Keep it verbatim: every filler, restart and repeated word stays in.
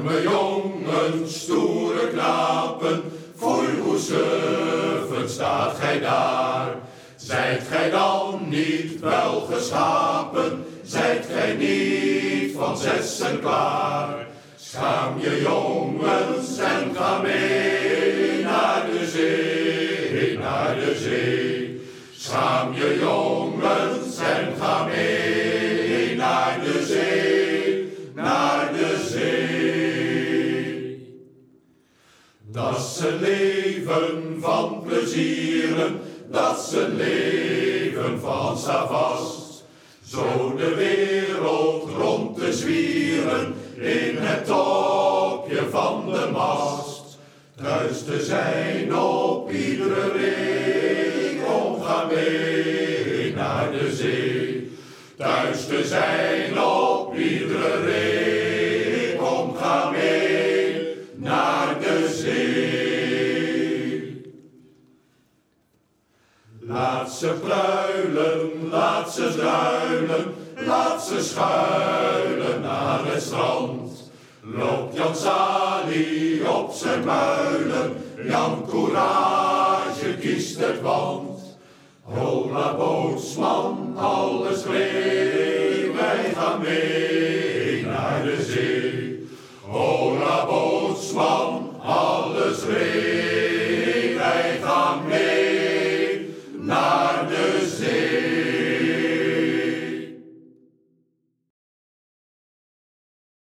Arme jongens, stoere knapen, foei hoe suffend staat gij daar. Zijt gij dan niet wel geschapen, zijt gij niet van zessen klaar. Schaam je jongens en ga mee naar de zee, naar de zee. Schaam je jongens en ga mee naar de zee, naar de zee. Dat is een leven van plezieren, dat is een leven van savast. Zo de wereld rond te zwieren in het topje van de mast. Thuis te zijn op iedere ring, kom ga mee naar de zee. Thuis te zijn op iedere ring, kom ga mee naar de zee. Laat ze pruilen, laat ze druilen, laat ze schuilen naar het strand. Loopt Jan Salie op zijn muilen, Jan Courage kiest het want. Hola bootsman, alles mee, wij gaan mee naar de zee. Hola bootsman, alles mee.